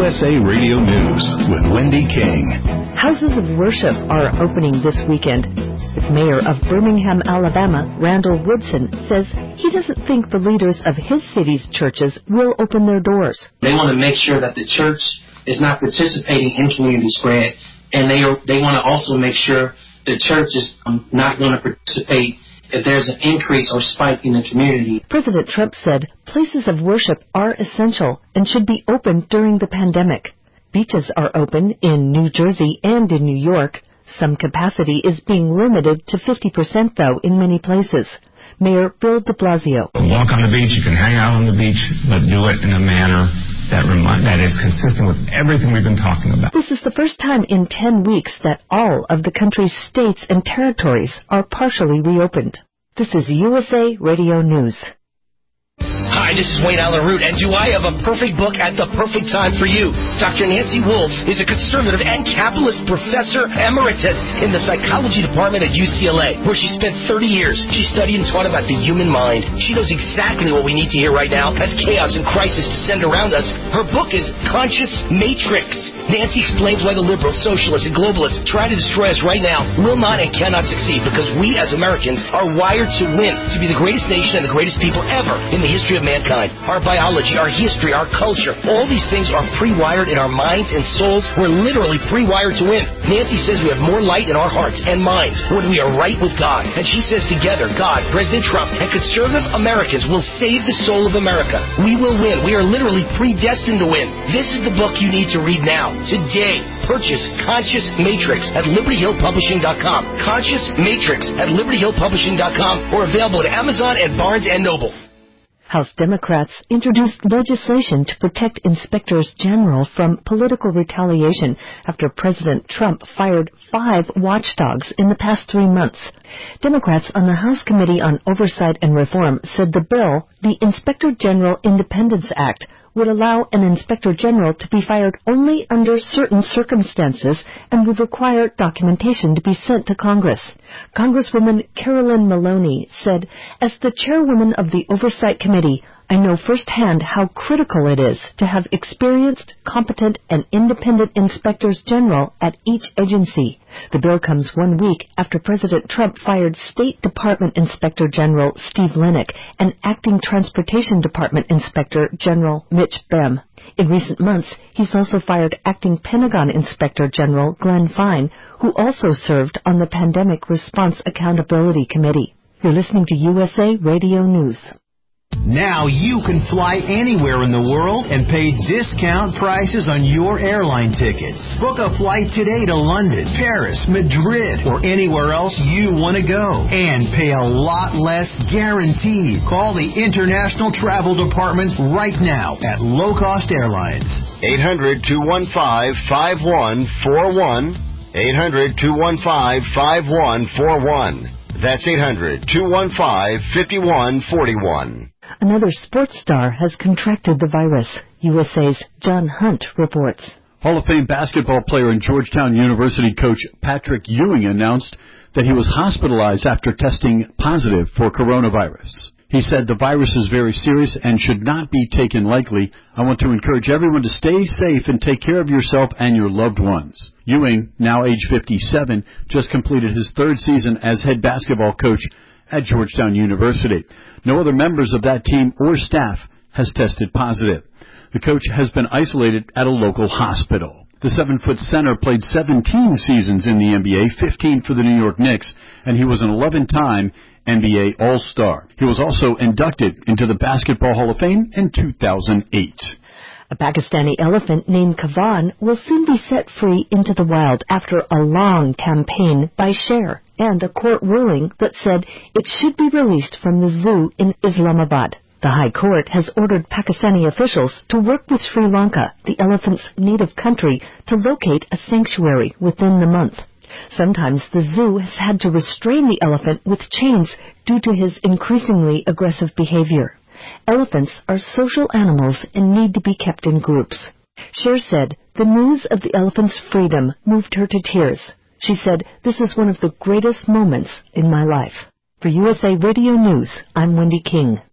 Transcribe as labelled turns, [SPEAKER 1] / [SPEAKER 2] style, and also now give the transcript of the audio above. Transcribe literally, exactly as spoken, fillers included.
[SPEAKER 1] S A Radio News with Wendy King.
[SPEAKER 2] Houses of worship are opening this weekend. The mayor of Birmingham, Alabama, Randall Woodson, says he doesn't think the leaders of his city's churches will open their doors.
[SPEAKER 3] They want to make sure that the church is not participating in community spread, and they are, they want to also make sure the church is um, not going to participate if there's an increase or spike in the community.
[SPEAKER 2] President Trump said places of worship are essential and should be open during the pandemic. Beaches are open in New Jersey and in New York. Some capacity is being limited to fifty percent, though, in many places. Mayor Bill de Blasio.
[SPEAKER 4] Walk on the beach, you can hang out on the beach, but do it in a manner that remind, that is consistent with everything we've been talking about.
[SPEAKER 2] This is the first time in ten weeks that all of the country's states and territories are partially reopened. This is U S A Radio News.
[SPEAKER 5] Hi, this is Wayne Allen Root, and do I have a perfect book at the perfect time for you? Doctor Nancy Wolfe is a conservative and capitalist professor emeritus in the psychology department at U C L A, where she spent thirty years. She studied and taught about the human mind. She knows exactly what we need to hear right now as chaos and crisis descend around us. Her book is Conscious Matrix. Nancy explains why the liberals, socialists, and globalists try to destroy us right now will not and cannot succeed, because we as Americans are wired to win, to be the greatest nation and the greatest people ever in the history of mankind. Our biology, our history, our culture, all these things are pre-wired in our minds and souls. We're literally pre-wired to win. Nancy says we have more light in our hearts and minds when we are right with God. And she says together, God, President Trump, and conservative Americans will save the soul of America. We will win. We are literally predestined to win. This is the book you need to read now. Today, purchase Conscious Matrix at Liberty Hill Publishing dot com. Conscious Matrix at Liberty Hill Publishing dot com, or available at Amazon and Barnes and Noble.
[SPEAKER 2] House Democrats introduced legislation to protect inspectors general from political retaliation after President Trump fired five watchdogs in the past three months. Democrats on the House Committee on Oversight and Reform said the bill, the Inspector General Independence Act, would allow an inspector general to be fired only under certain circumstances and would require documentation to be sent to Congress. Congresswoman Carolyn Maloney said, "As the chairwoman of the Oversight Committee, I know firsthand how critical it is to have experienced, competent, and independent inspectors general at each agency." The bill comes one week after President Trump fired State Department Inspector General Steve Linick and Acting Transportation Department Inspector General Mitch Bem. In recent months, he's also fired Acting Pentagon Inspector General Glenn Fine, who also served on the Pandemic Response Accountability Committee. You're listening to U S A Radio News.
[SPEAKER 6] Now you can fly anywhere in the world and pay discount prices on your airline tickets. Book a flight today to London, Paris, Madrid, or anywhere else you want to go. And pay a lot less guaranteed. Call the International Travel Department right now at Low Cost Airlines.
[SPEAKER 7] eight hundred, two one five, five one four one. eight hundred, two one five, five one four one. That's eight hundred, two one five, five one four one.
[SPEAKER 2] Another sports star has contracted the virus. U S A's John Hunt reports.
[SPEAKER 8] Hall of Fame basketball player and Georgetown University coach Patrick Ewing announced that he was hospitalized after testing positive for coronavirus. He said the virus is very serious and should not be taken lightly. I want to encourage everyone to stay safe and take care of yourself and your loved ones. Ewing, now age fifty-seven, just completed his third season as head basketball coach at Georgetown University. No other members of that team or staff has tested positive. The coach has been isolated at a local hospital. The seven-foot center played seventeen seasons in the N B A, fifteen for the New York Knicks, and he was an eleven-time N B A All-Star. He was also inducted into the Basketball Hall of Fame in two thousand eight.
[SPEAKER 2] A Pakistani elephant named Kavan will soon be set free into the wild after a long campaign by SHARE and a court ruling that said it should be released from the zoo in Islamabad. The High Court has ordered Pakistani officials to work with Sri Lanka, the elephant's native country, to locate a sanctuary within the month. Sometimes the zoo has had to restrain the elephant with chains due to his increasingly aggressive behavior. Elephants are social animals and need to be kept in groups. Cher said the news of the elephant's freedom moved her to tears. She said, "This is one of the greatest moments in my life." For U S A Radio News, I'm Wendy King.